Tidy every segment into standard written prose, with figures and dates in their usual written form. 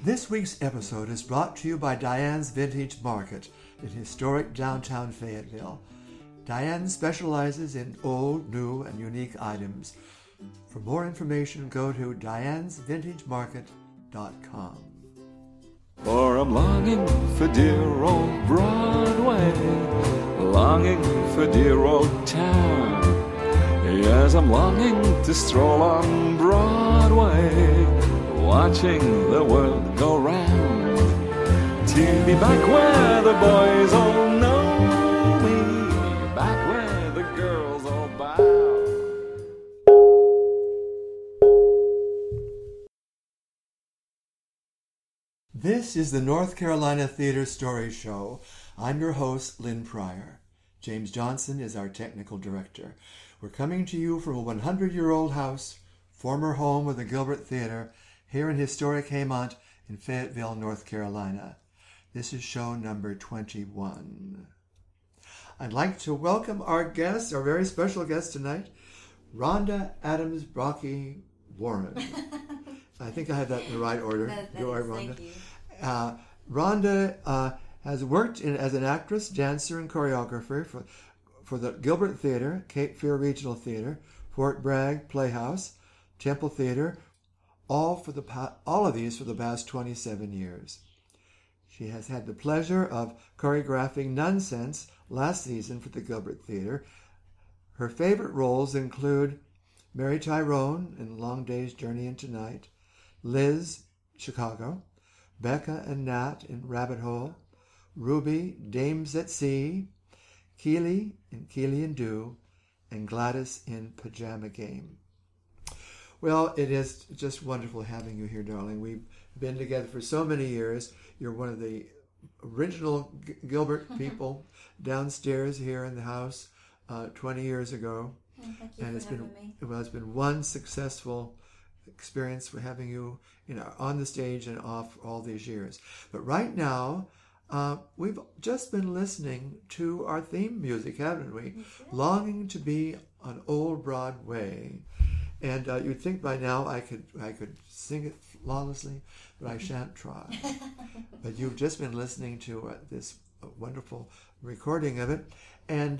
This week's episode is brought to you by Diane's Vintage Market in historic downtown Fayetteville. Diane specializes in old, new, and unique items. For more information, go to dianesvintagemarket.com. For I'm longing for dear old Broadway, longing for dear old town. Yes, I'm longing to stroll on Broadway, watching the world go round. To be back where the boys all know me, back where the girls all bow. This is the North Carolina Theater Story Show. I'm your host, Lynn Pryor. James Johnson is our technical director. We're coming to you from a 100-year-old house, former home of the Gilbert Theater, here in historic Haymont in Fayetteville, North Carolina. This is show number 21. I'd like to welcome our guest, our very special guest tonight, Rhonda Adams Brockie Warren. I think I have that in the right order. That is, thank you. Rhonda has worked as an actress, dancer, and choreographer for the Gilbert Theater, Cape Fear Regional Theater, Fort Bragg Playhouse, Temple Theater, all of these for the past 27 years. She has had the pleasure of choreographing Nonsense last season for the Gilbert Theater. Her favorite roles include Mary Tyrone in Long Day's Journey into Night, Liz, Chicago, Becca and Nat in Rabbit Hole, Ruby, Dames at Sea, Keely in Keely and Dew, and Gladys in Pajama Game. Well, it is just wonderful having you here, darling. We've been together for so many years. You're one of the original Gilbert people downstairs here in the house 20 years ago. Thank you and for having me. It's been one successful experience for having you, on the stage and off all these years. But right now, we've just been listening to our theme music, haven't we? Longing to be on Old Broadway. And you'd think by now I could sing it flawlessly, but I shan't try. But you've just been listening to this wonderful recording of it. And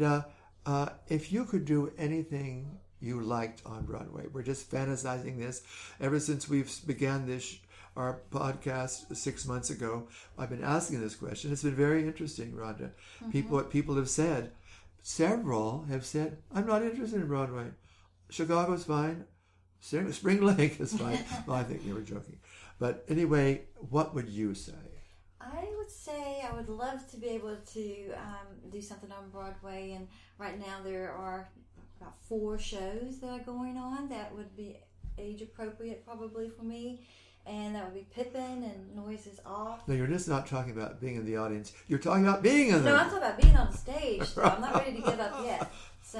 if you could do anything you liked on Broadway, we're just fantasizing this. Ever since we've began our podcast 6 months ago, I've been asking this question. It's been very interesting, Rhonda. Mm-hmm. What people have said. Several have said, I'm not interested in Broadway. Chicago's fine. Spring Lake is fine. Well, I think they were joking. But anyway, what would you say? I would say I would love to be able to do something on Broadway, and right now there are about 4 shows that are going on that would be age appropriate probably for me, and that would be Pippin and Noises Off. No, you're just not talking about being in the audience. You're talking about being in the No, I'm talking about being on the stage, so I'm not ready to give up yet. So,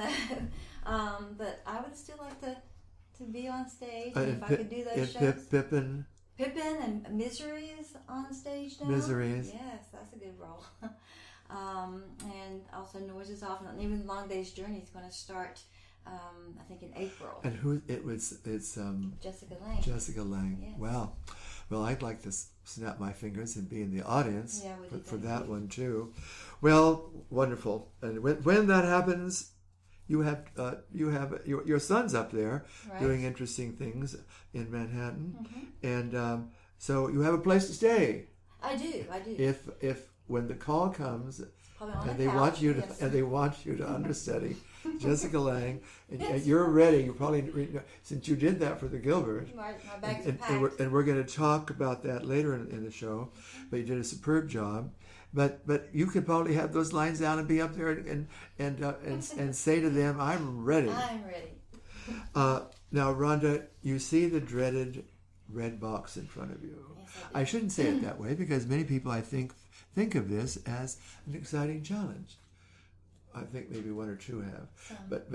but I would still like to be on stage, and if I could do those shows. Pippin and Misery is on stage now. Misery is. Yes, that's a good role. And also Noises Off, and even Long Day's Journey is going to start, I think, in April. And it's Jessica Lange. Jessica Lange. Yes. Wow. Well, I'd like to snap my fingers and be in the audience for that one too. Well, wonderful. And when that happens, you have your son's up there doing interesting things in Manhattan, and so you have a place to stay. I do. If when the call comes, and they want you to understudy Jessica Lange, and you're ready. You probably, since you did that for the Gilbert, my bags are packed. and we're going to talk about that later in the show. But you did a superb job. But you could probably have those lines down and be up there and say to them, "I'm ready." I'm ready. Now, Rhonda, you see the dreaded red box in front of you. Yes, I shouldn't say it that way because many people, I think of this as an exciting challenge. I think maybe 1 or 2 have, but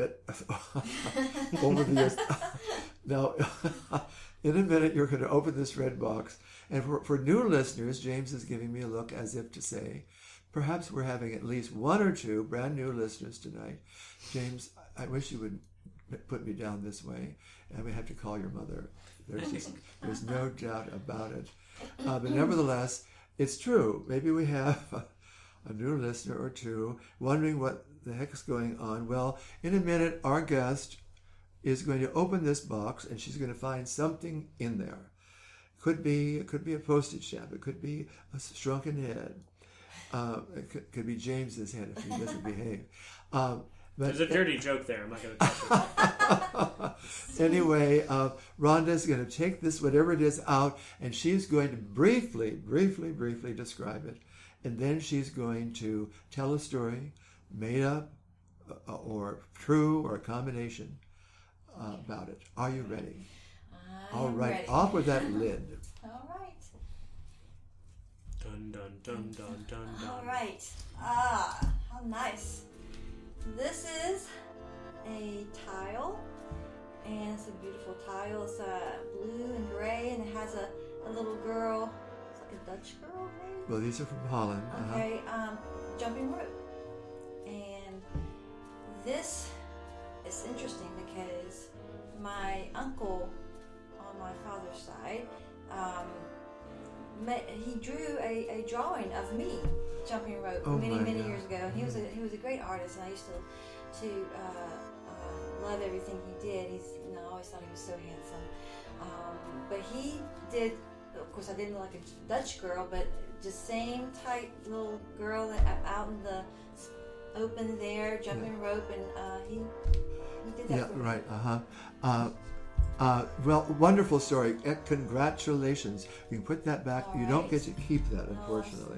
over the years. Now, in a minute, you're going to open this red box. And for new listeners, James is giving me a look as if to say, perhaps we're having at least 1 or 2 brand new listeners tonight. James, I wish you would put me down this way. And we have to call your mother. There's no doubt about it. But nevertheless, it's true. Maybe we have a new listener or two wondering what the heck is going on. Well, in a minute, our guest is going to open this box, and she's going to find something in there. It could be a postage stamp. It could be a shrunken head. It could be James's head if he doesn't behave. But there's a dirty joke there. I'm not going to touch it. Anyway, Rhonda's going to take this, whatever it is, out, and she's going to briefly describe it. And then she's going to tell a story, made up or true or a combination about it. Are you ready? All right, ready. off with that lid. All right. Dun, dun, dun, dun, dun, dun. All right. Ah, how nice. This is a tile, and it's a beautiful tile. It's blue and gray, and it has a little girl. It's like a Dutch girl, maybe? Well, these are from Holland. Okay, jumping rope. And this is interesting because my uncle on my father's side, he drew a drawing of me jumping rope many years ago. And he was a great artist, and I used to love everything he did. I always thought he was so handsome. But he did. Of course, I didn't look like a Dutch girl, but just same type little girl that out in the open there jumping rope, and he did that. Yeah, for me. right. Well, wonderful story. Congratulations. You can put that back. You don't get to keep that, unfortunately.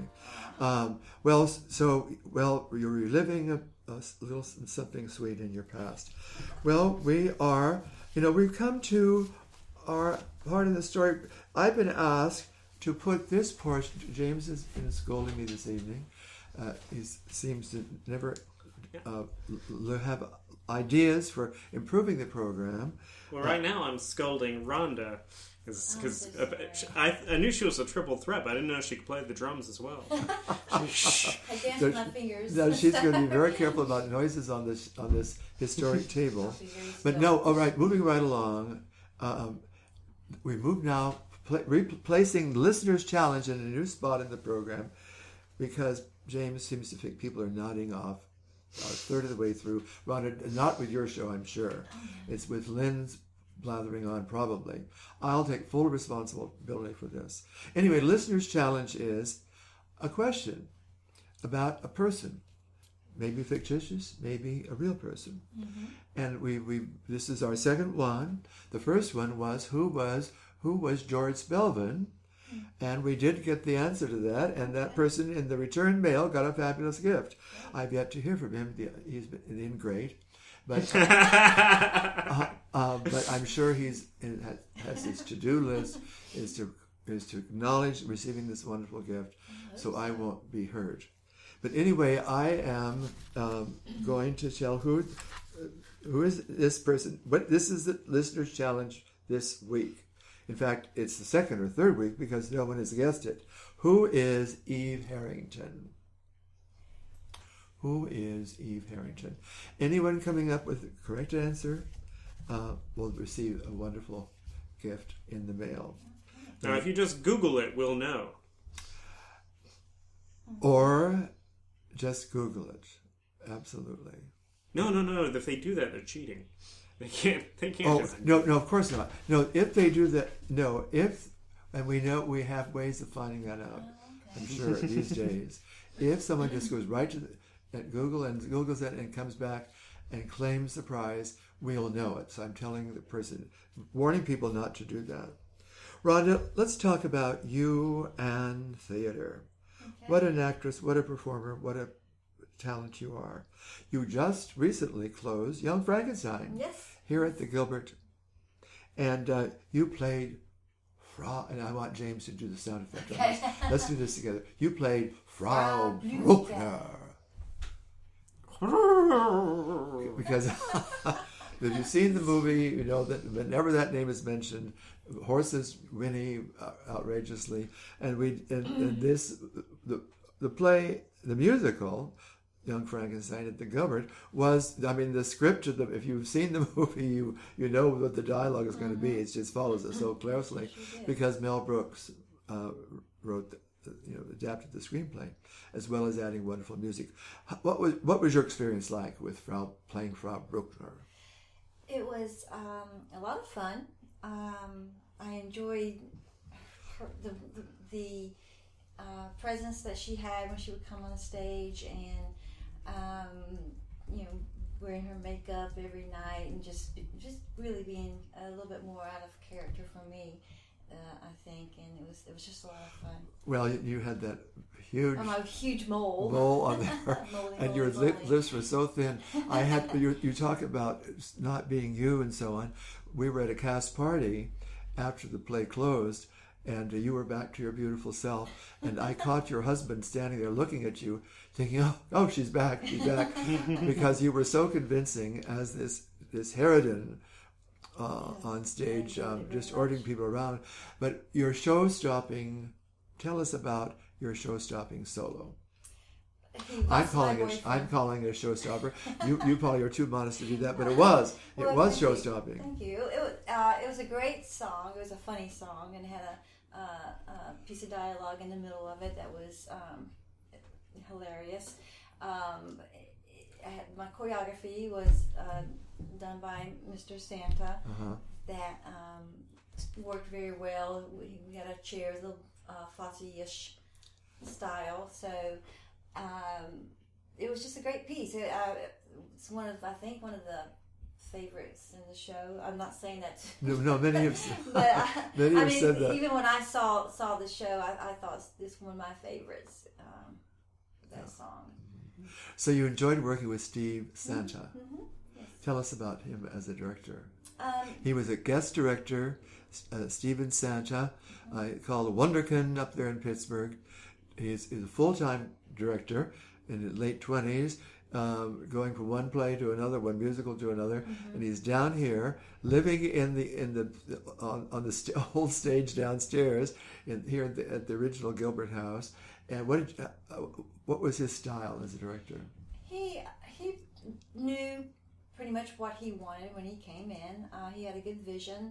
Well, you're reliving a little something sweet in your past. Well, we've come to our part of the story. I've been asked to put this portion. James has been scolding me this evening. He seems to never have ideas for improving the program. Well, right now I'm scolding Rhonda because I knew she was a triple threat, but I didn't know she could play the drums as well. I dance with my fingers. No, she's going to be very careful about noises on this historic table. But no, all right, moving right along. We move now, replacing the Listener's Challenge in a new spot in the program, because James seems to think people are nodding off a third of the way through. Rhonda, not with your show, I'm sure. It's with Lynn's blathering on, probably. I'll take full responsibility for this. Anyway, Listener's Challenge is a question about a person. Maybe fictitious, maybe a real person. Mm-hmm. And this is our second one. The first one was who was George Spelvin? And we did get the answer to that, and that person in the return mail got a fabulous gift. I've yet to hear from him. He's been great, but but I'm sure has his to-do list is to acknowledge receiving this wonderful gift, so I won't be hurt. But anyway, I am going to tell who is this person. This is the Listener's Challenge this week. In fact, it's the second or third week because no one has guessed it. Who is Eve Harrington? Who is Eve Harrington? Anyone coming up with the correct answer will receive a wonderful gift in the mail. Now, if you just Google it, we'll know. Or just Google it. Absolutely. No. If they do that, they're cheating. They can't. Oh, no, of course not. No, if they do that, and we know we have ways of finding that out. Okay. I'm sure these days, if someone just goes right to Google and Googles it and comes back and claims the prize, we'll know it. So I'm telling the person, warning people not to do that. Rhonda, let's talk about you and theater. Okay. What an actress! What a performer! What a talent you are. You just recently closed Young Frankenstein. Yes. Here at the Gilbert. And you played Frau, and I want James to do the sound effect on this. Let's do this together. You played Frau Bruckner. Because if you've seen the movie, you know that whenever that name is mentioned, horses whinny outrageously. And the play, the musical, Young Frankenstein at the Gilbert, was, the script of if you've seen the movie, you know what the dialogue is going to be. It just follows it so closely because Mel Brooks wrote, adapted the screenplay, as well as adding wonderful music. What was your experience like with playing Frau Bruckner? It was a lot of fun. I enjoyed the presence that she had when she would come on the stage, and wearing her makeup every night, and just really being a little bit more out of character for me, I think, and it was just a lot of fun. Well, you had that huge mole on there, and your lips were so thin. I had you talk about not being you and so on. We were at a cast party after the play closed, and you were back to your beautiful self, and I caught your husband standing there looking at you, thinking, oh, she's back, because you were so convincing as this harridan on stage, just ordering people around. But your show-stopping, tell us about your show-stopping solo. I'm calling it a showstopper. You probably are too modest to do that, but it was show-stopping. Thank you. It was a great song. It was a funny song, and it had a piece of dialogue in the middle of it that was hilarious. My choreography was done by Mr. Santa. That worked very well. We had a chair, a little Fosse-ish style, so it was just a great piece. It's one of the favorites in the show. I'm not saying that. No, many have said. But many have said that. Even when I saw the show, I thought this was one of my favorites. That song. So you enjoyed working with Steve Santa. Mm-hmm. Yes. Tell us about him as a director. He was a guest director, Stephen Santa, called Wunderkind up there in Pittsburgh. He's a full-time director in his late 20s, going from one play to another, one musical to another, and he's down here living on the old stage downstairs here at the original Gilbert House. And what was his style as a director? He knew pretty much what he wanted when he came in. He had a good vision,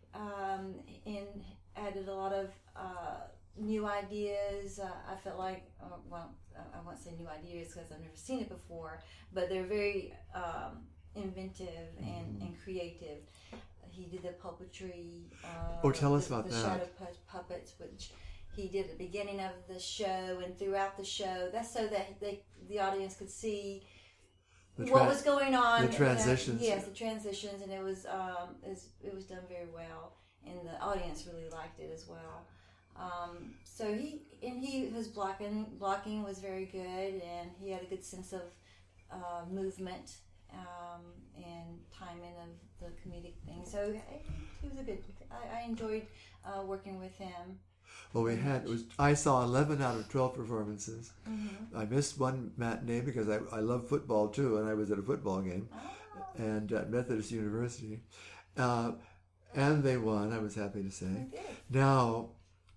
and added a lot of new ideas. I felt like, I won't say new ideas because I've never seen it before, but they're very inventive and creative. He did the puppetry. Tell us about the that. Shadow puppets, which he did at the beginning of the show and throughout the show. That's so that the audience could see what was going on. The transitions. Yes, the transitions, and it was done very well, and the audience really liked it as well. So his blocking was very good, and he had a good sense of movement and timing of the comedic thing. So he was a good. I enjoyed working with him. Well, I saw 11 out of 12 performances. I missed one matinee because I love football too, and I was at a football game and at Methodist University. And they won, I was happy to say. Now,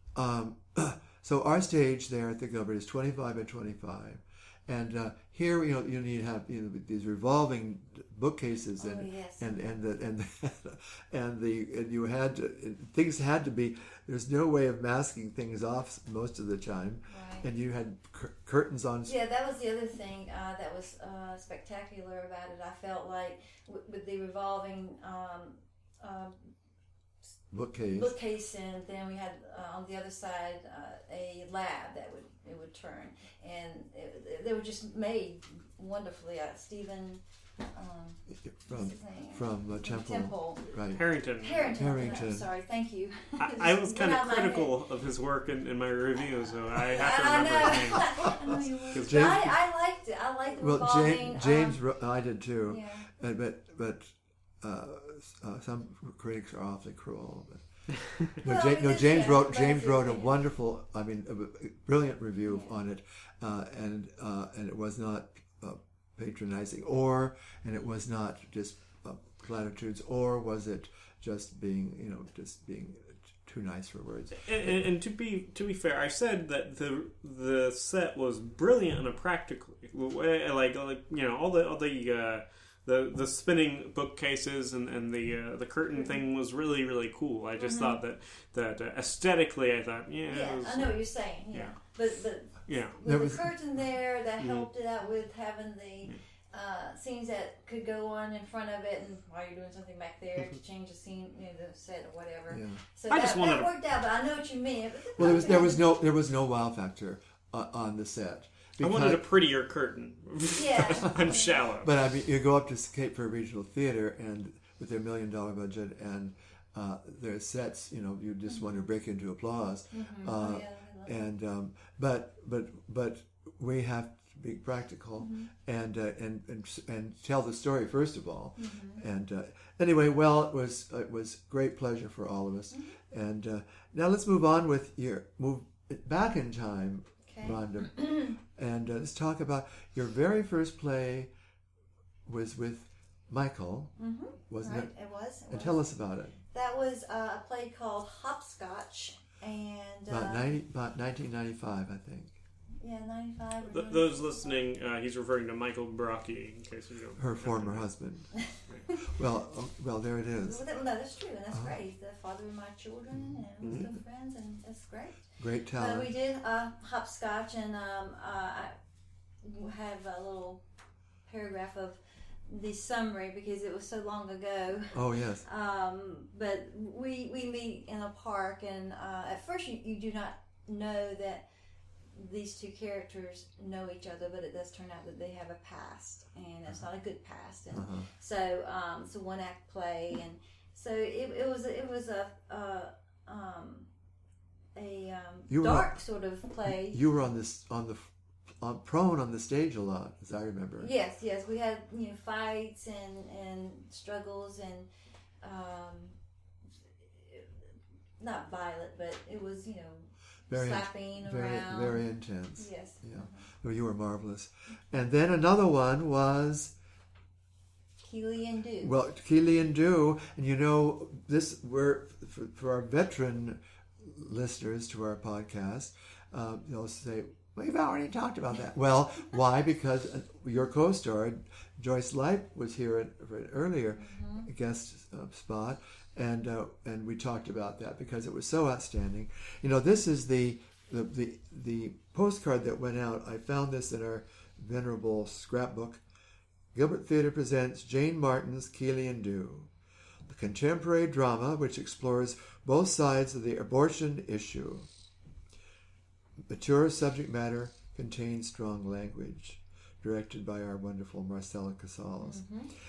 so our stage there at the Gilbert is 25 by 25. And here, you need to have these revolving bookcases, and you had to, things had to be. There's no way of masking things off most of the time, right. And you had curtains on. Yeah, that was the other thing that was spectacular about it. I felt like with the revolving bookcase, and then we had on the other side a lab that would turn, and they were just made wonderfully. Stephen from Temple, right? Harrington. I'm sorry, thank you. I was kind of critical of his work in my review, so I have to remember his name. I liked it. I liked the revolving. James, I did too. Yeah. But some critics are awfully cruel. But James wrote a wonderful, a brilliant review on it, and it was not patronizing, and it was not just platitudes, or was it just being too nice for words. And to be fair, I said that the set was brilliant in a practical way, like all the the spinning bookcases and the curtain thing was really, really cool. I just thought that aesthetically, I thought, I know what you're saying. Yeah. But with the curtain there, that helped it out with having the scenes that could go on in front of it, and while you're doing something back there to change the scene, the set or whatever. Yeah. So that worked out. But I know what you mean. Well, there was no wow factor on the set. I wanted a prettier curtain. Yeah. I'm shallow. But I mean, you go up to Cape Fear Regional Theater and with their $1 million budget and their sets, you just want to break into applause. But we have to be practical and tell the story first of all. And anyway, well, it was great pleasure for all of us. And now let's move on with move back in time. Rhonda, and let's talk about your very first play was with Michael, wasn't it? It was. And tell us about it. That was a play called Hopscotch, and about 1995, I think. Yeah, 95. Those listening, he's referring to Michael Brockie, in case you don't. Her former husband. Well, there it is. No, that's true, and that's great. He's the father of my children, and we're still friends, and that's great. Great talent. We did Hopscotch, and I have a little paragraph of the summary because it was so long ago. Oh, yes. But we meet in a park, and at first you do not know that these two characters know each other, but it does turn out that they have a past, and it's not a good past. And so it's a one-act play, and so it was a dark sort of play. You were prone on the stage a lot, as I remember. Yes, we had fights and struggles and not violent, but it was slapping around. Very intense. Yes. Yeah. Well, you were marvelous. And then another one was Keely and Dew. Well, Keely and Dew, and this we're for our veteran listeners to our podcast, they'll say, we've already talked about that. Well, why? Because your co-star, Joyce Lipe, was here for an earlier guest spot, and we talked about that because it was so outstanding. This is the postcard that went out. I found this in our venerable scrapbook. Gilbert Theatre presents Jane Martin's Keely and Dew, the contemporary drama which explores both sides of the abortion issue. Mature subject matter contains strong language. Directed by our wonderful Marcela Casals.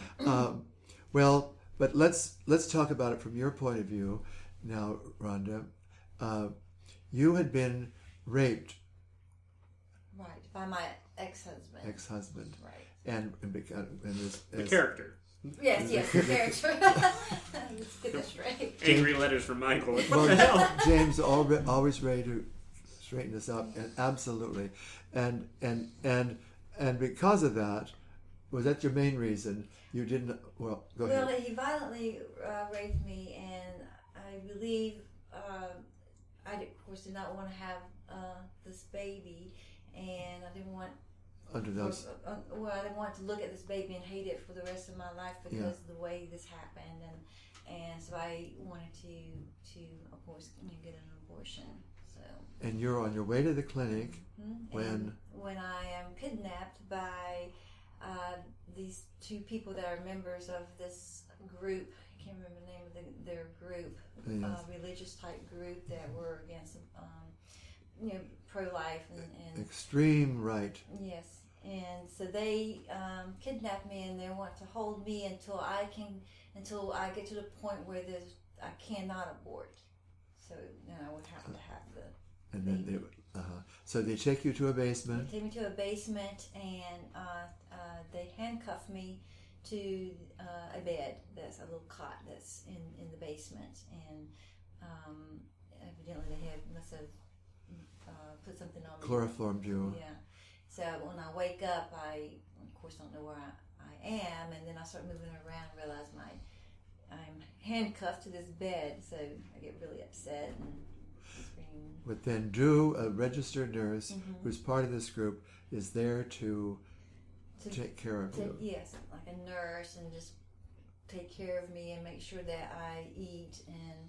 But let's talk about it from your point of view now, Rhonda. You had been raped, right, by my ex-husband. Right. And the character. Yes, the character. Let's get this straight. Angry letters from Michael. James always ready to straighten us up, and absolutely, and because of that, was that your main reason you didn't? Well, go ahead. Well, he violently raped me, and I believe I of course did not want to have this baby, and I didn't want. I didn't want to look at this baby and hate it for the rest of my life because of the way this happened, and so I wanted to of course get an abortion. So. And you're on your way to the clinic when I am kidnapped by these two people that are members of this group. I can't remember the name of their group, religious type group that were against pro-life and extreme right. Yes. And so they kidnap me, and they want to hold me until I get to the point where I cannot abort. So I would have to have the. And then so they take you to a basement. They take me to a basement, and they handcuff me to a bed. That's a little cot that's in the basement, and evidently they must have put something on me. Chloroformed you. Yeah. So when I wake up, I of course don't know where I am, and then I start moving around and realize I'm handcuffed to this bed. So I get really upset and scream. But then Drew, a registered nurse who's part of this group, is there to take care of you. Yes, like a nurse, and just take care of me and make sure that I eat and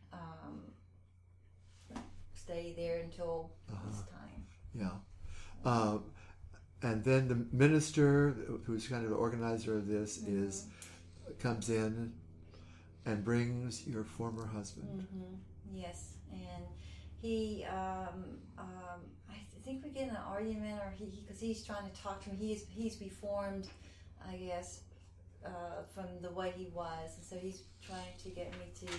stay there until this time. Yeah. And then the minister, who's kind of the organizer of this, comes in and brings your former husband. Yes, and he, I think we get in an argument, or because he's trying to talk to me. He's reformed, I guess, from the way he was, and so he's trying to get me to,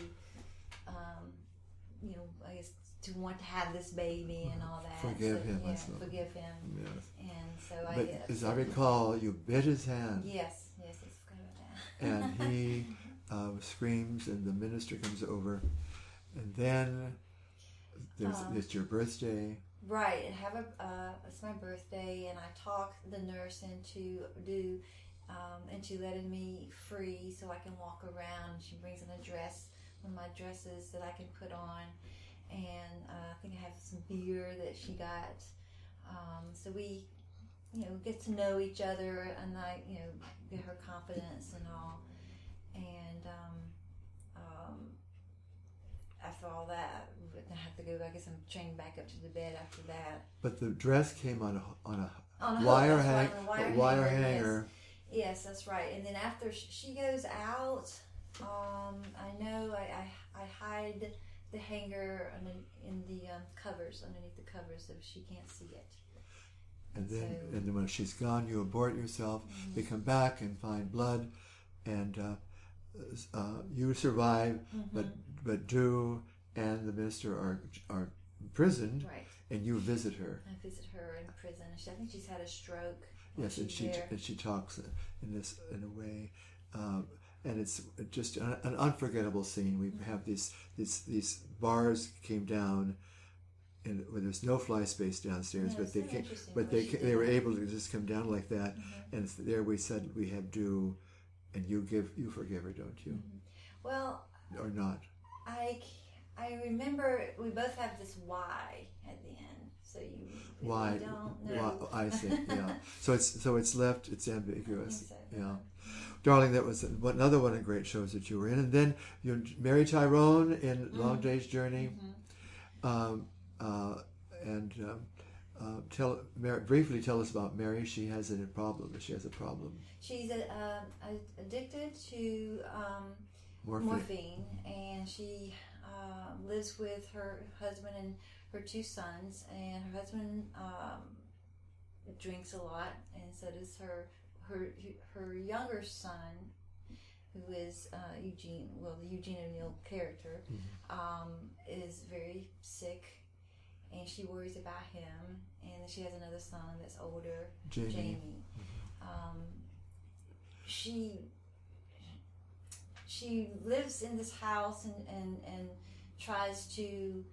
I guess, to want to have this baby and all that. Forgive him. Yeah, forgive him. Yes. And so But as I recall, you bit his hand. Yes, I forgot about that. And he screams, and the minister comes over, and then it's your birthday. Right, and it's my birthday, and I talk the nurse into letting me free so I can walk around. She brings in a dress, one of my dresses that I can put on, and I think I have some beer that she got. So we, get to know each other, and I, get her confidence and all. And after all that, I have to go. I guess I'm chained back up to the bed after that. But the dress came on a wire hanger. Yes, that's right. And then after she goes out, I know I hide the hanger in the covers, underneath the covers, so she can't see it. And then when she's gone, you abort yourself. They come back and find blood, and you survive, but Drew and the minister are imprisoned, right? And you visit her. I visit her in prison. I think she's had a stroke. Yes, and she talks in a way, and it's just an unforgettable scene. We have these bars came down, and where there's no fly space downstairs, but they were able to just come down like that, and there we said we have Drew, and you forgive her, don't you? Well, or not? I remember we both have this Y at the end, so you why don't know. Why, I see. Yeah. So it's left. It's ambiguous. I think so. Yeah. Darling, that was another one of the great shows that you were in, and then you married Tyrone in Long Day's Journey, briefly tell us about Mary. She has a problem. She's addicted to morphine, and she lives with her husband and her 2 sons. And her husband drinks a lot, and so does her younger son, who is Eugene. Well, the Eugene O'Neill character is very sick. And she worries about him, and she has another son that's older, Jamie. She lives in this house and tries to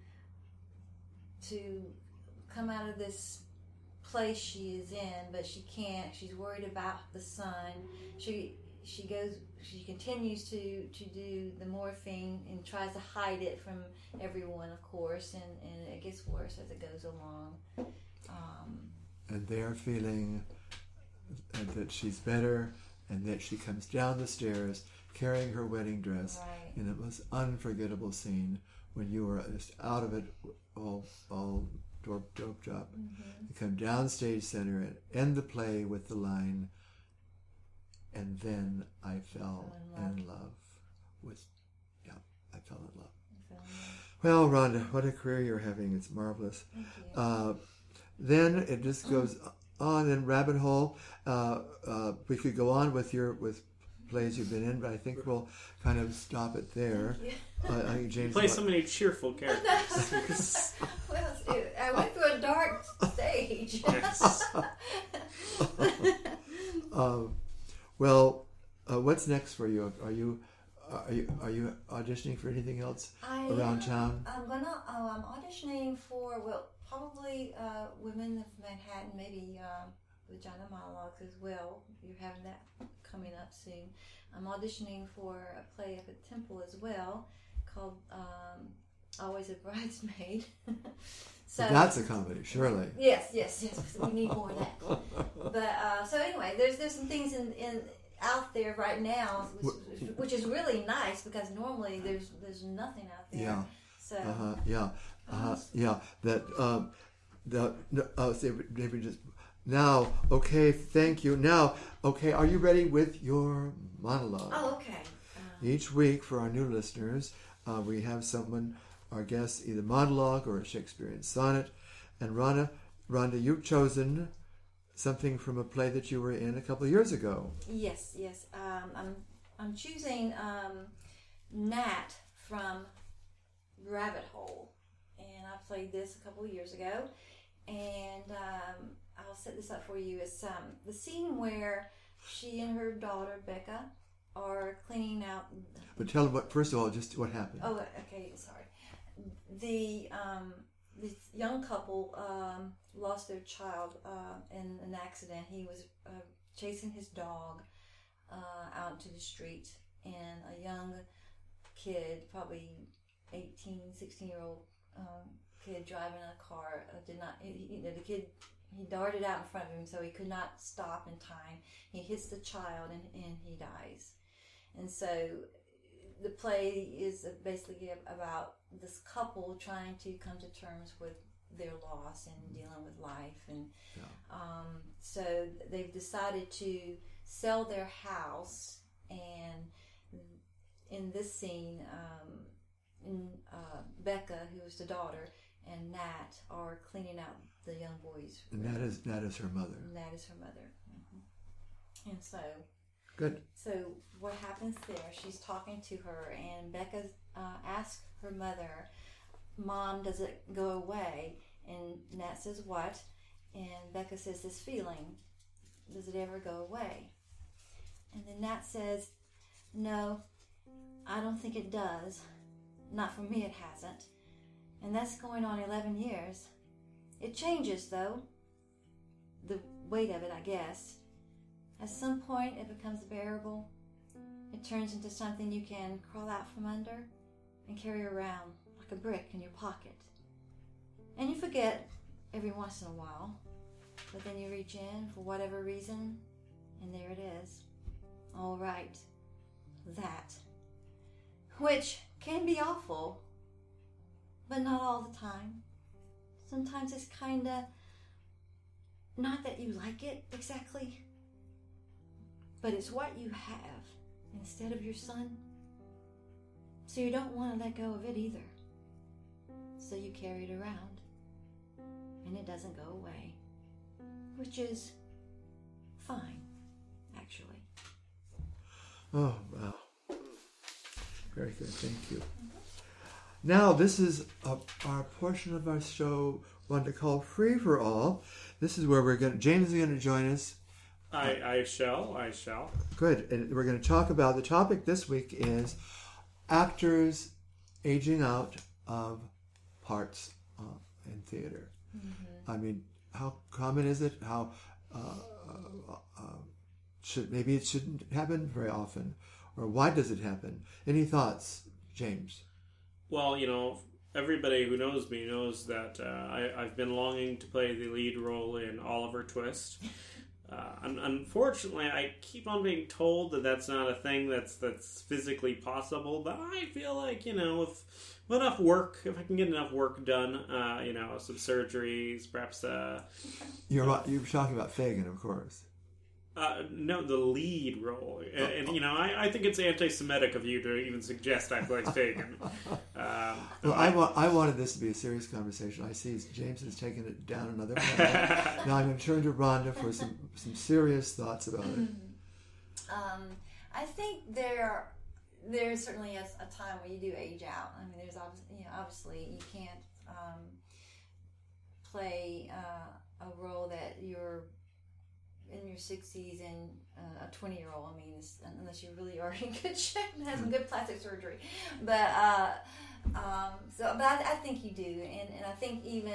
come out of this place she is in, but she can't. She's worried about the son. She continues to do the morphine and tries to hide it from everyone, of course, and it gets worse as it goes along. And they're feeling that she's better, and that she comes down the stairs carrying her wedding dress, right. In the most unforgettable scene when you were just out of it, all doped up. You come down stage center and end the play with the line, and then I fell in love with. I fell in love. Well, Rhonda, what a career you're having. It's marvelous. Thank you. Then it just goes on in rabbit hole. We could go on with plays you've been in, but I think we'll kind of stop it there. I think James play so many cheerful characters. Well, I went through a dark stage. Yes. What's next for you? Are you auditioning for anything else around town? I'm auditioning for probably Women of Manhattan, maybe Vagina Monologues as well. You're having that coming up soon. I'm auditioning for a play up at Temple as well called always a bridesmaid. So that's a comedy, surely. Yes. We need more of that. But so anyway, there's some things in out there right now, which is really nice because normally there's nothing out there. Yeah. So Maybe just now. Okay, thank you. Now, okay, are you ready with your monologue? Oh, okay. Each week for our new listeners, we have someone, our guest, either monologue or a Shakespearean sonnet. And Rhonda, you've chosen something from a play that you were in a couple of years ago. Yes. I'm choosing Nat from Rabbit Hole, and I played this a couple of years ago. And I'll set this up for you. It's the scene where she and her daughter Becca are cleaning out. But tell them first of all, just what happened. Oh, okay. Sorry. This young couple lost their child in an accident. He was chasing his dog out to the street, and a young kid, probably 18, 16-year-old kid driving a car, the kid, he darted out in front of him, so he could not stop in time. He hits the child and he dies. And so the play is basically about this couple trying to come to terms with their loss and dealing with life. And so they've decided to sell their house, and in this scene, Becca, who is the daughter, and Nat are cleaning out the young boy's room. And Nat is her mother. Nat is her mother. Mm-hmm. And so... Good. So what happens there, she's talking to her, and Becca asks her mother, Mom, does it go away? And Nat says, what? And Becca says, this feeling, does it ever go away? And then Nat says, no, I don't think it does. Not for me, it hasn't. And that's going on 11 years. It changes, though. The weight of it, I guess. At some point, it becomes bearable. It turns into something you can crawl out from under and carry around like a brick in your pocket. And you forget every once in a while, but then you reach in for whatever reason, and there it is. All right, that. Which can be awful, but not all the time. Sometimes it's kinda, not that you like it exactly, but it's what you have instead of your son. So you don't want to let go of it either. So you carry it around, and it doesn't go away, which is fine, actually. Oh, wow. Very good, thank you. Now, this is our portion of our show, one to call Free for All. This is where James is going to join us. I shall. Good, and we're going to talk about, the topic this week is actors aging out of parts in theater. Mm-hmm. I mean, how common is it? How maybe it shouldn't happen very often, or why does it happen? Any thoughts, James? Well, everybody who knows me knows that I've been longing to play the lead role in Oliver Twist. Unfortunately, I keep on being told that that's not a thing that's physically possible, but I feel like, with enough work, if I can get enough work done, some surgeries, perhaps... You're talking about Fagin, of course. No, the lead role. And I think it's anti-Semitic of you to even suggest I play Fagin. Well, I wanted this to be a serious conversation. I see James has taken it down another path. Now I'm going to turn to Rhonda for some serious thoughts about it. I think there's certainly a time where you do age out. I mean, there's obviously you can't play a role that you're in your 60s and a 20-year-old. I mean, unless you really are in good shape and have some good plastic surgery. But I think you do, and I think even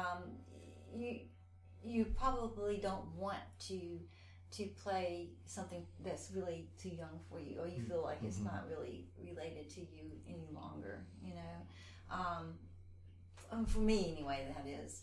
you probably don't want to play something that's really too young for you, or you feel like it's not really related to you any longer. For me, anyway, that is.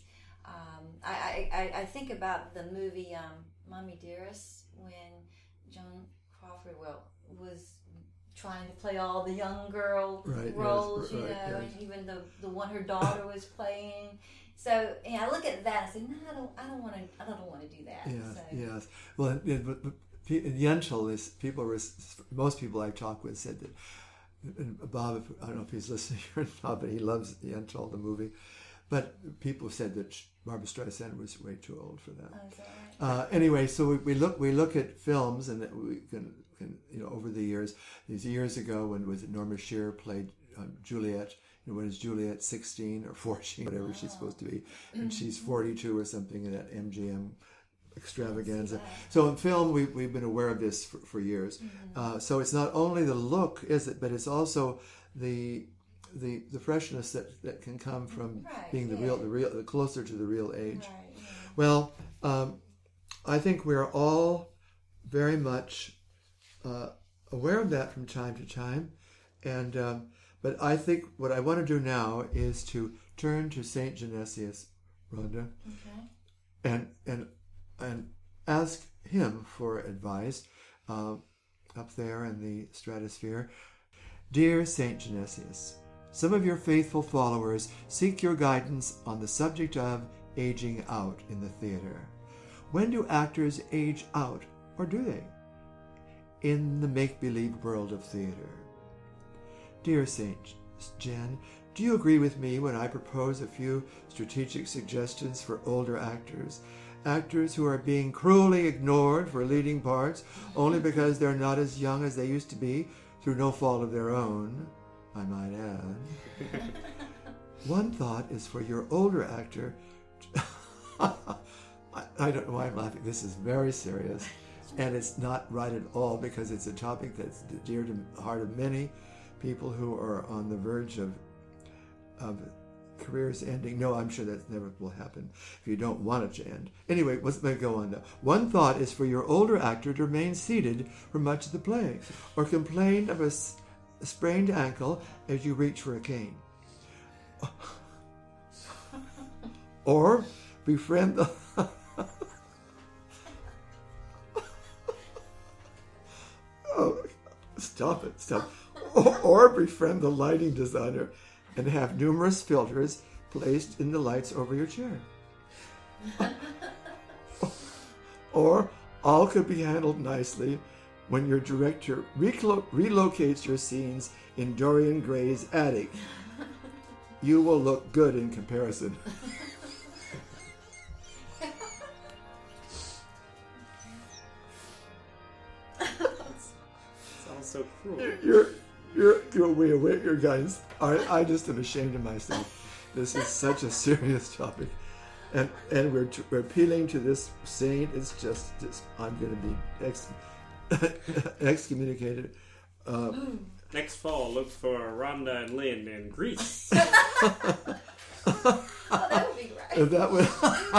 I think about the movie Mommy Dearest when Joan Crawford was trying to play all the young girl roles, yes, and even the one her daughter was playing. So I look at that and say, no, I don't want to do that. Yes, so. yes. Well, Yentl is most people I've talked with said that. And Bob, I don't know if he's listening or not, but he loves Yentl, the movie. But people said that Barbra Streisand was way too old for that. Oh, is that right? Anyway, so we look at films, and we can over the years. These years ago, when was it Norma Shearer played Juliet? When is Juliet 16 or 14, whatever she's supposed to be, and she's 42 or something in that MGM extravaganza. So in film, we've been aware of this for years. Mm-hmm. So it's not only the look, is it, but it's also the freshness that can come from being the closer to the real age. Right, yeah. Well, I think we're all very much aware of that from time to time, and but I think what I want to do now is to turn to Saint Genesius, Rhonda, Okay. and ask him for advice up there in the stratosphere. Dear Saint Genesius, some of your faithful followers seek your guidance on the subject of aging out in the theater. When do actors age out, or do they, in the make-believe world of theater? Dear Saint Jen, do you agree with me when I propose a few strategic suggestions for older actors who are being cruelly ignored for leading parts only because they're not as young as they used to be, through no fault of their own, I might add? One thought is for your older actor. I don't know why I'm laughing. This is very serious, and it's not right at all, because it's a topic that's dear to the heart of many people who are on the verge of careers ending. No, I'm sure that never will happen if you don't want it to end. Anyway, let's go on now. One thought is for your older actor to remain seated for much of the play, or complain of a sprained ankle as you reach for a cane. Or befriend the... Oh, stop it. Or befriend the lighting designer and have numerous filters placed in the lights over your chair. Or all could be handled nicely when your director relocates your scenes in Dorian Gray's attic. You will look good in comparison. Sounds so cruel. You're way away, your guys. I just am ashamed of myself. This is such a serious topic, and we're appealing to this saint. It's just I'm going to be excommunicated. Next fall, look for Rhonda and Lynn in Greece. Oh, that would be great. That would,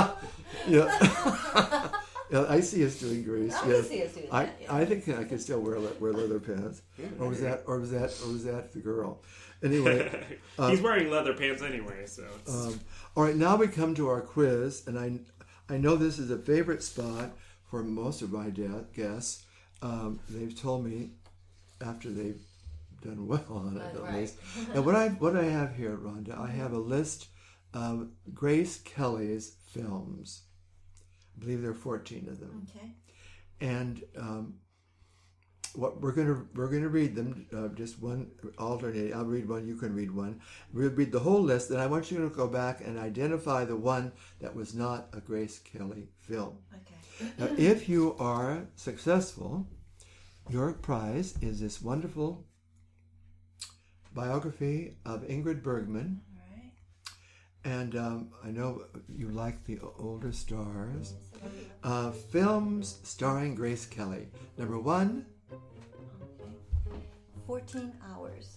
yeah. Yeah, I see us doing Greece. I Yes. see us doing I that, yeah. I think I could still wear leather pants. Or was that the girl? Anyway, He's wearing leather pants anyway, so. all right. Now we come to our quiz, and I know this is a favorite spot for most of my guests. They've told me after they've done well on it, at Right. least. And what I have here, Rhonda, I have a list of Grace Kelly's films. I believe there are 14 of them. Okay. And what we're gonna read them, just one alternating. I'll read one, you can read one. We'll read the whole list, and I want you to go back and identify the one that was not a Grace Kelly film. Okay. Now, if you are successful, your prize is this wonderful biography of Ingrid Bergman. All right. And I know you like the older stars. Films starring Grace Kelly. Number 1. Okay. 14 Hours.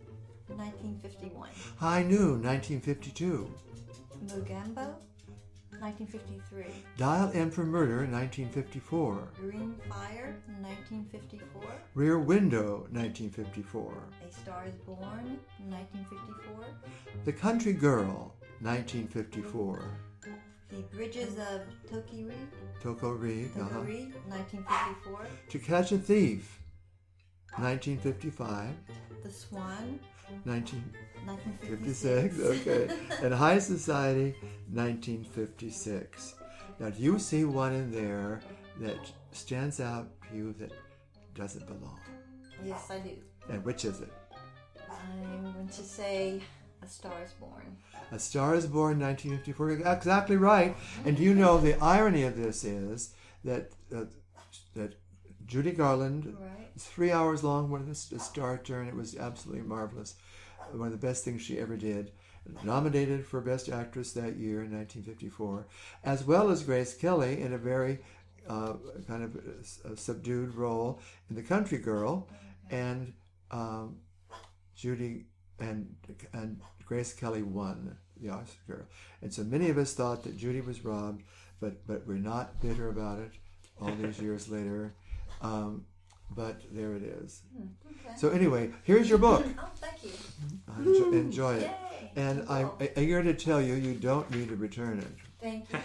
1951. High Noon, 1952. Mugambo. 1953. Dial M for Murder, 1954. Green Fire, 1954. Rear Window, 1954. A Star is Born, 1954. The Country Girl, 1954. The Bridges of Tokiri, Tokori, Tokiri, 1954. To Catch a Thief, 1955. The Swan, 1956. 1956. Okay. And High Society, 1956. Now, do you see one in there that stands out to you that doesn't belong? Yes, I do. And which is it? I'm going to say A Star is Born. A Star is Born, 1954. Exactly right. And do you know the irony of this is that that Judy Garland, Right. it's 3 hours long, one of the star turn. It was absolutely marvelous. One of the best things she ever did. Nominated for Best Actress that year in 1954, as well as Grace Kelly in a very kind of subdued role in The Country Girl, and Judy and Grace Kelly won the Oscar. And so many of us thought that Judy was robbed, but we're not bitter about it all these years later. But there it is. Okay. So anyway, here's your book. Oh, thank you. Enjoy it. Yay. And I'm eager to tell you, you don't need to return it. Thank you.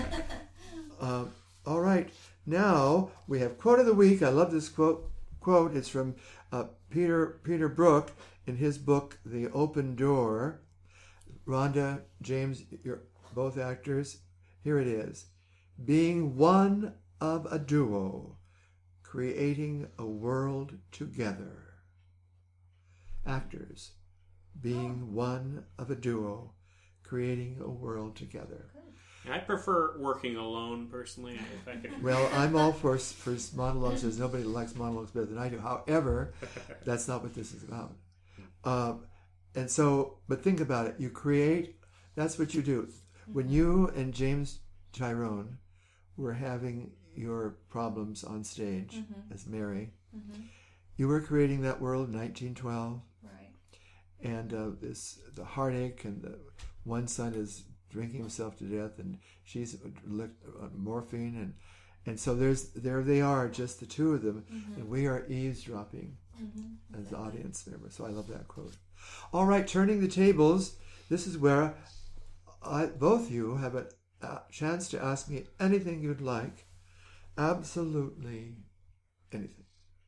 All right. Now we have quote of the week. I love this quote. It's from Peter Brook in his book, The Open Door. Rhonda, James, you're both actors. Here it is. Being one of a duo, creating a world together. Actors, being one of a duo, creating a world together. I prefer working alone, personally. If I could. Well, I'm all for monologues. There's nobody that likes monologues better than I do. However, that's not what this is about. And so, but think about it. You create, that's what you do. When you and James Tyrone were having your problems on stage as Mary, you were creating that world in 1912. Right. And the heartache, and the one son is drinking himself to death, and she's on morphine, and so there they are, just the two of them, and we are eavesdropping as the audience member. So I love that quote. All right, turning the tables. This is where both you have a chance to ask me anything you'd like. Absolutely anything.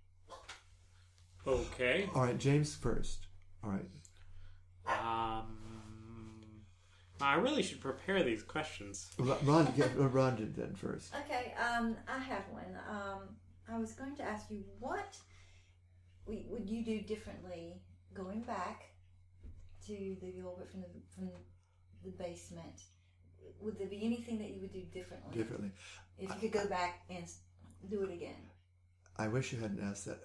Okay. All right, James first. All right. I really should prepare these questions. Rhonda then first. Okay, I have one. I was going to ask you, what would you do differently going back to the Gilbert from the basement? Would there be anything that you would do differently? If you could go back and do it again. I wish you hadn't asked that.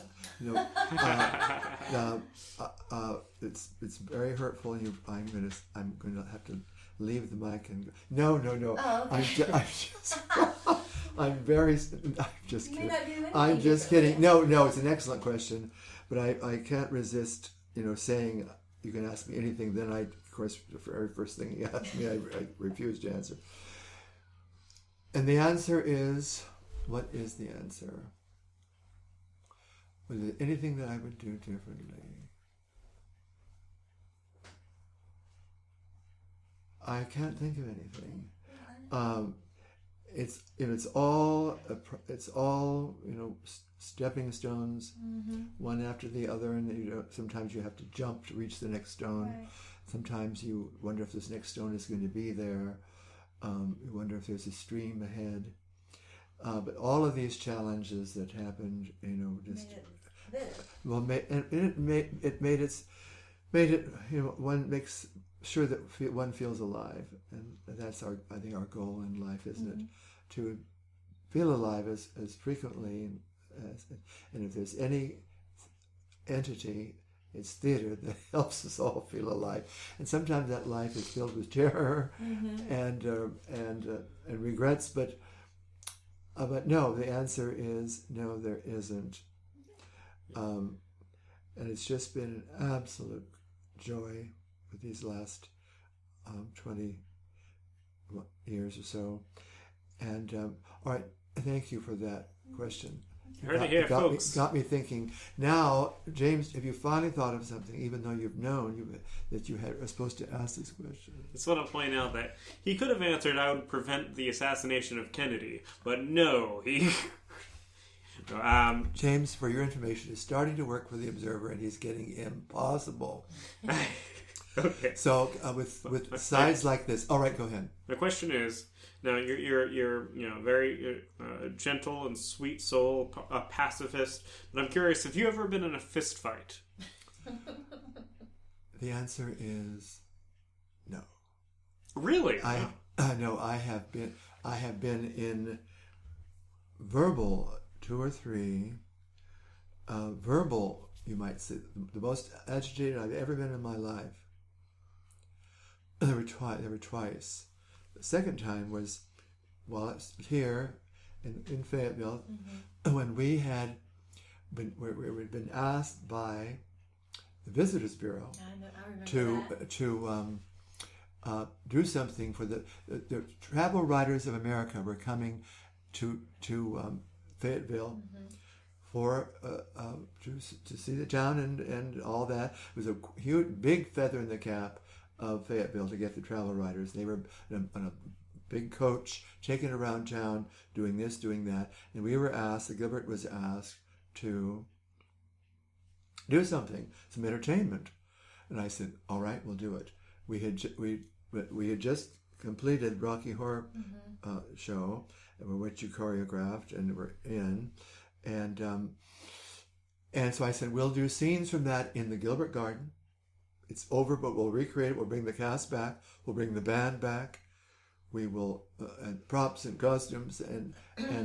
It's very hurtful. And I'm going to have to leave the mic and go. No. Oh, okay. I'm just You may kidding. not do anything I'm just differently. kidding. No, it's an excellent question, but I can't resist. Saying you can ask me anything. Then of course, the very first thing you asked me, I refused to answer. And the answer is, what is the answer? Was there anything that I would do differently? I can't think of anything. It's all stepping stones, one after the other, and sometimes you have to jump to reach the next stone. Right. Sometimes you wonder if this next stone is going to be there. You wonder if there's a stream ahead. But all of these challenges that happened, just Made it better. made it. One makes sure that one feels alive, and that's I think our goal in life, isn't it? To feel alive as frequently and if there's any entity, it's theater that helps us all feel alive. And sometimes that life is filled with terror and regrets, but no, the answer is no, there isn't. And it's just been an absolute joy with these last years or so. And all right, thank you for that question. Heard it here, folks. Got me thinking. Now, James, have you finally thought of something, even though you've known that you were supposed to ask this question? I just want to point out that he could have answered, I would prevent the assassination of Kennedy. But no, he... James, for your information, is starting to work for the Observer, and he's getting impossible. Okay. So, with sides like this... All right, go ahead. My question is... Now you're very gentle and sweet soul, a pacifist. But I'm curious, have you ever been in a fist fight? The answer is no. Really? No. I have been in verbal 2 or 3 verbal. You might say the most agitated I've ever been in my life. There were twice. The second time was while I was here in Fayetteville, when we had been asked by the Visitors Bureau to do something for the Travel Writers of America were coming to Fayetteville for to see the town and all that. It was a huge, big feather in the cap of Fayetteville to get the travel writers. They were on a big coach, taking around town, doing this, doing that. And we were asked, the Gilbert was asked to do something, some entertainment. And I said, all right, we'll do it. We had just completed Rocky Horror Show, which you choreographed and were in. And so I said, we'll do scenes from that in the Gilbert Garden. It's over, but we'll recreate it. We'll bring the cast back. We'll bring the band back. We will and props and costumes and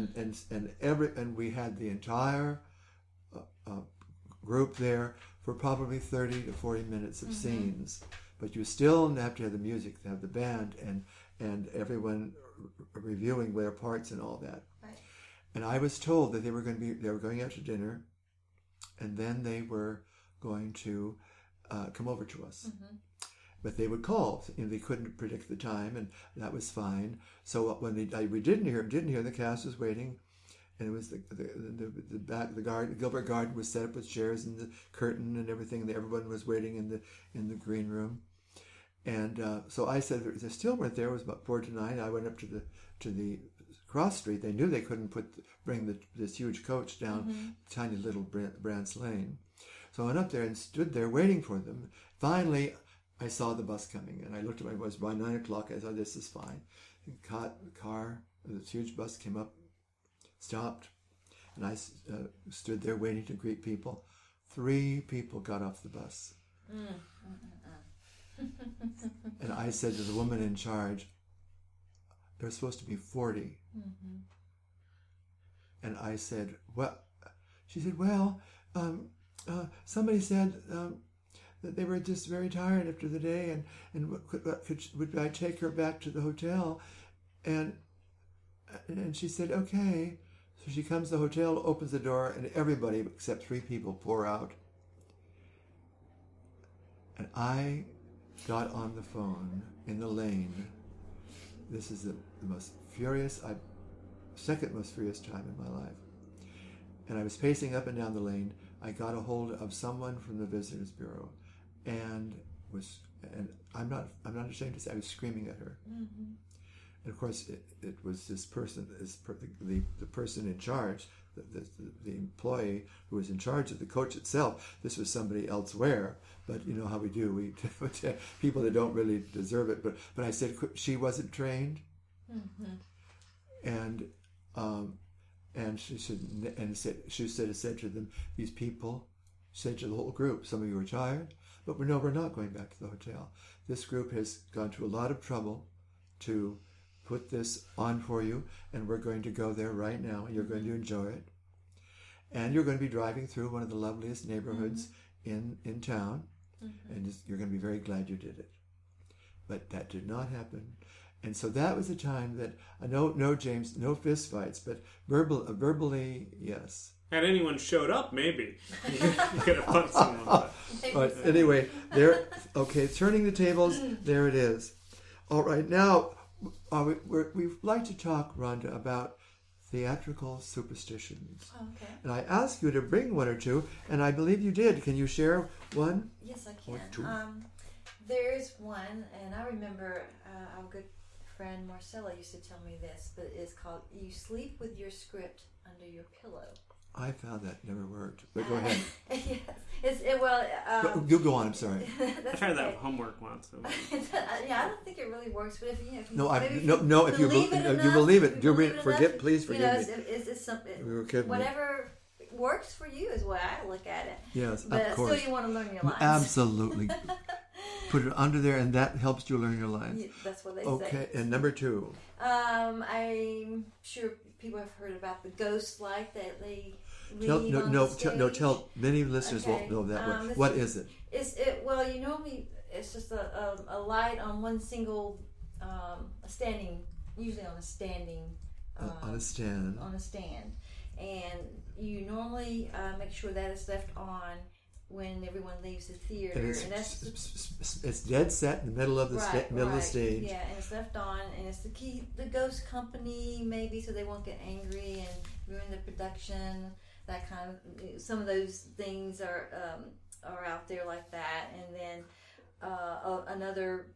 we had the entire group there for probably 30 to 40 minutes of scenes. But you still have to have the music, to have the band and everyone reviewing their parts and all that. Right. And I was told that they were going out to dinner, and then they were going to come over to us. But they would call, and they couldn't predict the time, and that was fine. So when we didn't hear the cast was waiting, and it was the Gilbert Garden was set up with chairs and the curtain and everything, and everyone was waiting in the green room. And so I said they still weren't there. It was about 4 to 9. I went up to the cross street. They knew they couldn't bring this huge coach down tiny little Brant's Lane. So I went up there and stood there waiting for them. Finally, I saw the bus coming, and I looked at my watch. By 9 o'clock, I thought, this is fine. This huge bus came up, stopped, and I stood there waiting to greet people. 3 people got off the bus. And I said to the woman in charge, there were supposed to be 40. And I said, well, she said, well, somebody said that they were just very tired after the day, and would I take her back to the hotel? And she said, okay. So she comes to the hotel, opens the door, and everybody except 3 people pour out. And I got on the phone in the lane. This is the most furious, second most furious time in my life. And I was pacing up and down the lane. I got a hold of someone from the Visitors Bureau, and I'm not ashamed to say I was screaming at her. And of course, it was this person, the person in charge, the employee who was in charge of the coach itself. This was somebody elsewhere, but you know how we do. We people that don't really deserve it. But I said she wasn't trained, and she said to them, these people, said to the whole group, some of you are tired, but we're not going back to the hotel. This group has gone to a lot of trouble to put this on for you, and we're going to go there right now. You're going to enjoy it, and you're going to be driving through one of the loveliest neighborhoods in town, and you're going to be very glad you did it. But that did not happen. And so that was the time that no James, no fist fights, but verbally, yes. Had anyone showed up, maybe you could have punched someone. But anyway, there. Okay, turning the tables. There it is. All right, now we'd like to talk, Rhonda, about theatrical superstitions. Oh, okay. And I asked you to bring one or two, and I believe you did. Can you share one? Yes, I Or can. two. There's one, and I remember our good friend Marcella used to tell me this, but it's called "You sleep with your script under your pillow." I found that never worked. But go ahead. Yes, You go on. I'm sorry. I that's tried that okay. homework once. Yeah, I don't think it really works, but if you No, maybe if you believe it if you enough, believe it, if you believe it enough, please forgive me. It's something. We were kidding. Whatever works for you is what I look at it. Yes, But of course. still, you want to learn your lines. Absolutely. Put it under there, and that helps you learn your lines. Yeah, that's what they Okay, say. and number two. I'm sure people have heard about the ghost light that they leave Tell, on the stage. tell many listeners Okay. won't know that one. This What is it? Well, you normally it's just a light on one single standing, usually on a standing On a stand. on a stand, and you normally make sure that is left on when everyone leaves the theater, And that's it's dead set in the middle of the middle of the stage. Yeah, and it's left on, and it's to keep the ghost company, maybe, so they won't get angry and ruin the production. That kind of, some of those things are out there like that. And then another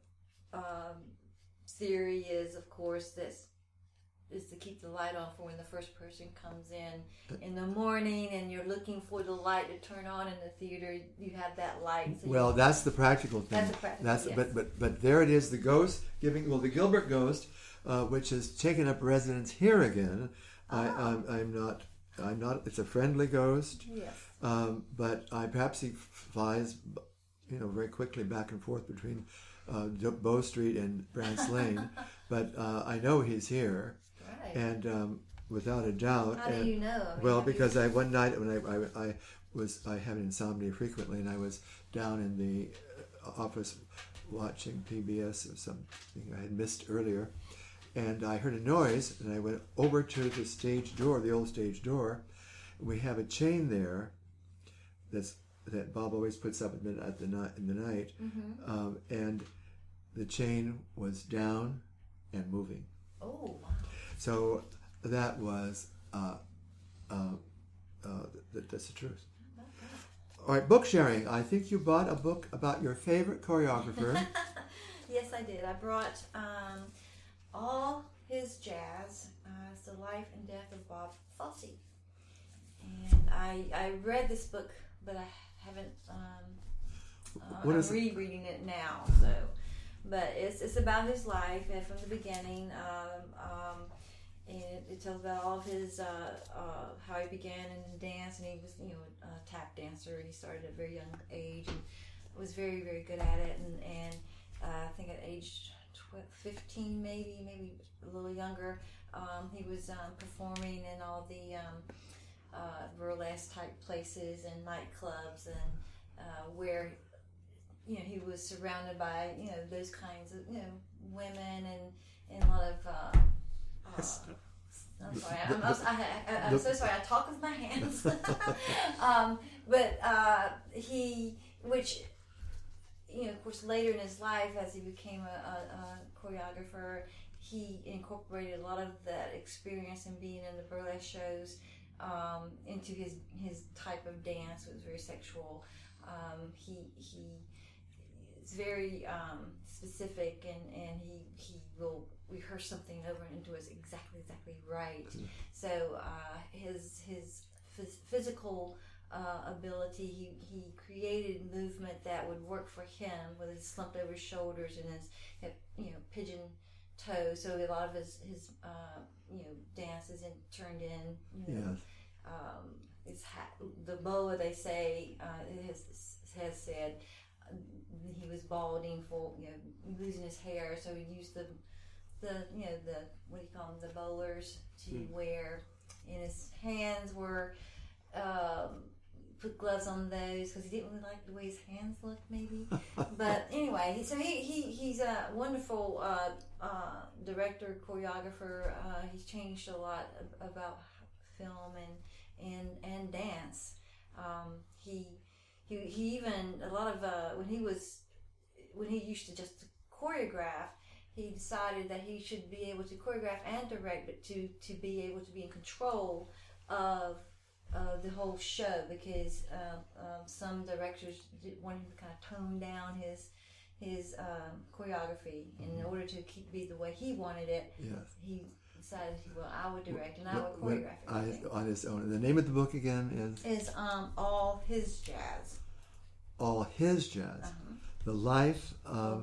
theory is, of course, is to keep the light on for when the first person comes in the morning, and you're looking for the light to turn on in the theater. You have that light. So Well, that's the practical thing. That's the practical, yes. But there it is. The ghost the Gilbert ghost, which has taken up residence here again. I'm not. It's a friendly ghost. Yes. But perhaps he flies, very quickly back and forth between Bow Street and Brant's Lane. But I know he's here. Right. And without a doubt. How do you know? I mean, Well, because one night when I have insomnia frequently, and I was down in the office watching PBS or something I had missed earlier, and I heard a noise, and I went over to the stage door, the old stage door. We have a chain there that Bob always puts up in the night, Mm-hmm. and the chain was down and moving. Oh, wow. So that was that's the truth. All right, book sharing. I think you bought a book about your favorite choreographer. Yes, I did. I brought all his jazz. It's the life and death of Bob Fosse, and I read this book, but I haven't. What I'm is it? rereading it now, so. But it's about his life from the beginning, and it tells about all of his how he began in dance, and he was a tap dancer, and he started at a very young age and was very, very good at it, and I think at age 15 maybe a little younger, he was performing in all the burlesque type places and nightclubs, and where he was surrounded by those kinds of women and a lot of I'm sorry, I'm so sorry, I talk with my hands. But which of course later in his life, as he became a choreographer, he incorporated a lot of that experience in being in the burlesque shows into his type of dance. It was very sexual. He is very specific, and he will rehearse something over and until it's exactly right. So his physical ability, he created movement that would work for him with his slumped over shoulders and his pigeon toes. So a lot of his dances turned in. Yes. The boa, they say, has said he was balding for losing his hair, so he used the what do you call them, the bowlers to wear, and his hands were put gloves on those because he didn't really like the way his hands looked, maybe. But anyway, so he's a wonderful director, choreographer. He's changed a lot about film and dance. He even a lot of when he used to just choreograph, he decided that he should be able to choreograph and direct, but to be able to be in control of the whole show, because some directors want him to kind of tone down his choreography, and in order to be the way he wanted it, he decided, well, I would direct and I would choreograph everything. On his own. And the name of the book again is All His Jazz. All His Jazz. The life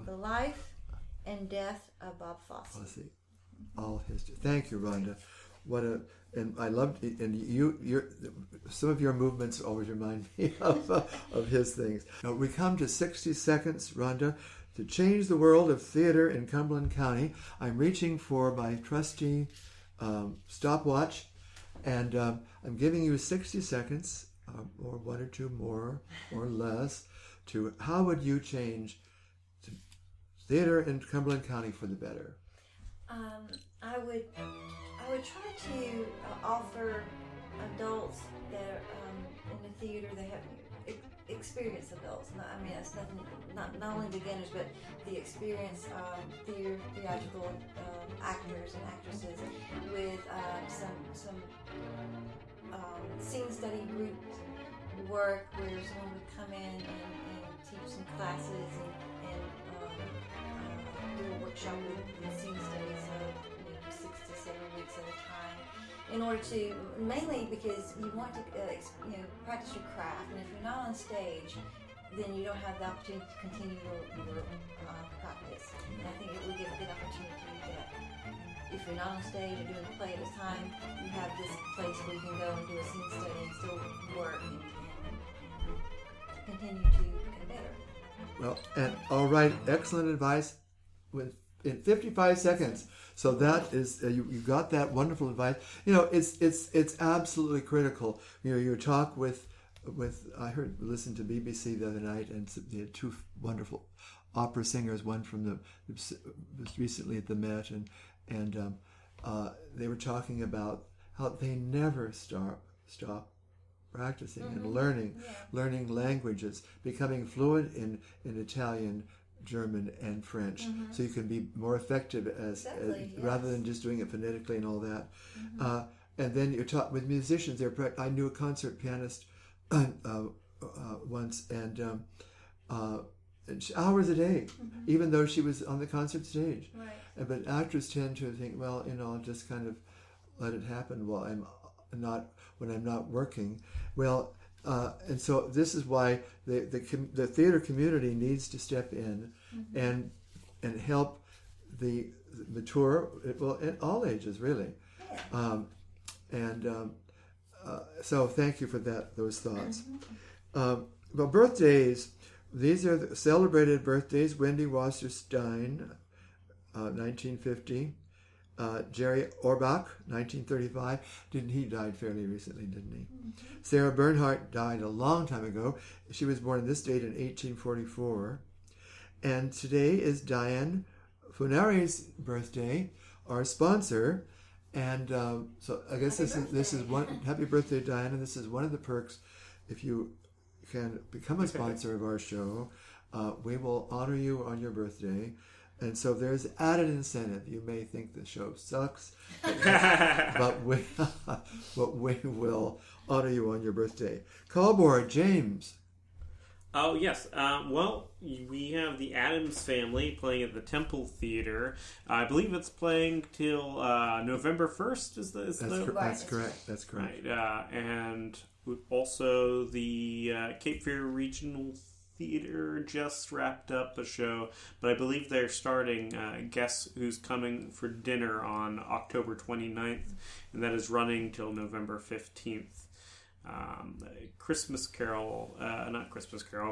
and death of Bob Fosse. All His Jazz. Thank you, Rhonda. And I loved it, and some of your movements always remind me of his things. Now, we come to 60 seconds, Rhonda, to change the world of theater in Cumberland County. I'm reaching for my trusty stopwatch, and I'm giving you 60 seconds, or one or two more or less, to how would you change theater in Cumberland County for the better? I would try to offer adults that are in the theater that have experienced adults. That's nothing. Not only beginners, but the experienced theatrical actors and actresses with some scene study group work where someone would come in and teach some classes and do a workshop with scene studies of 6 to 7 weeks at a time, in order to, mainly because you want to practice your craft, and if you're not on stage, then you don't have the opportunity to continue your practice. And I think it would give a good opportunity that if you're not on stage or doing the play at a time, you have this place where you can go and do a scene study and still work and continue to get better. Well, and all right, excellent advice in 55 seconds. So that is you got that wonderful advice. It's absolutely critical. Your talk with I listened to BBC the other night, and they had two wonderful opera singers. One from was recently at the Met, and they were talking about how they never stop practicing and learning languages, becoming fluent in Italian, German, and French, so you can be more effective rather than just doing it phonetically and all that. And then you're taught with musicians. I knew a concert pianist once, and hours a day, even though she was on the concert stage. Right. But actors tend to think, well, I'll just kind of let it happen while when I'm not working. Well, and so this is why the theater community needs to step in and help the mature, at all ages, really. Yeah. So thank you for those thoughts. Well, birthdays. These are the celebrated birthdays. Wendy Wasserstein, 1950. Jerry Orbach, 1935. He died fairly recently, didn't he? Sarah Bernhardt died a long time ago. She was born on this date in 1844. And today is Diane Funari's birthday, our sponsor. And so I guess this is one. Happy birthday, Diane! And this is one of the perks. If you can become a sponsor of our show, we will honor you on your birthday. And so there's added incentive. You may think the show sucks, but we will honor you on your birthday. Call board, James. Oh, yes. Well, we have the Addams Family playing at the Temple Theater. I believe it's playing till November 1st. That's correct. That's correct. Right. And also the Cape Fear Regional Theater just wrapped up a show, but I believe they're starting Guess Who's Coming for Dinner on October 29th, and that is running till November 15th. Christmas Carol, not Christmas Carol,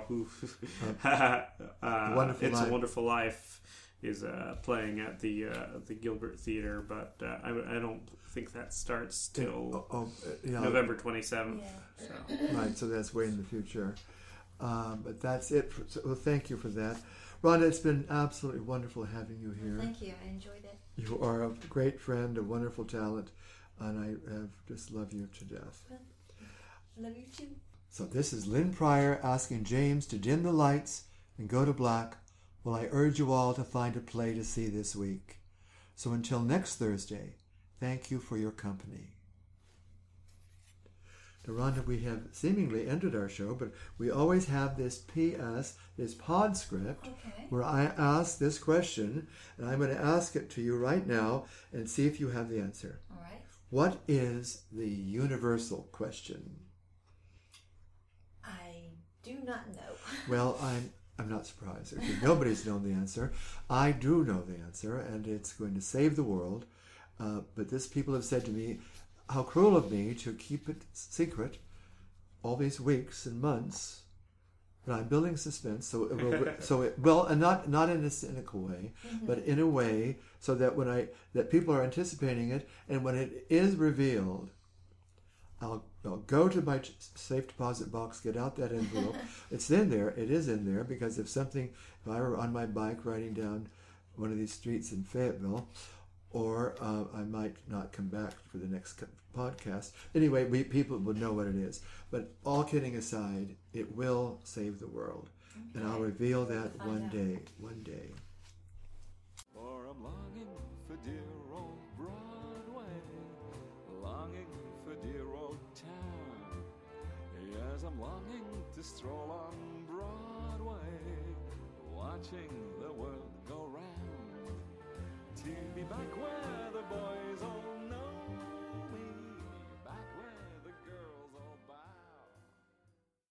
It's a Wonderful Life is playing at the Gilbert Theater, but I don't think that starts till November 27th. Yeah. So. Right, so that's way in the future. But that's it. So thank you for that. Rhonda, it's been absolutely wonderful having you here. Thank you. I enjoyed it. You are a great friend, a wonderful talent, and I have just love you to death. Love you too. So this is Lynn Pryor asking James to dim the lights and go to black Well, I urge you all to find a play to see this week. So until next Thursday, thank you for your company. Now, Rhonda, we have seemingly ended our show, but we always have this PS, this pod script, where I ask this question, and I'm going to ask it to you right now and see if you have the answer. All right. What is the universal question? I do not know. Well, I'm not surprised. Nobody's known the answer. I do know the answer, and it's going to save the world. But this people have said to me, how cruel of me to keep it secret all these weeks and months. But I'm building suspense, so it will, and not in a cynical way, but in a way so that that people are anticipating it, and when it is revealed, I'll go to my safe deposit box, get out that envelope. It's in there. It is in there because if I were on my bike riding down one of these streets in Fayetteville, or I might not come back for the next podcast. Anyway, people would know what it is. But all kidding aside, it will save the world. Okay. And I'll reveal that one day. For I'm longing for dear old Broadway, longing for dear old town. Yes, I'm longing to stroll on Broadway, watching the world go round. To be back where the boys all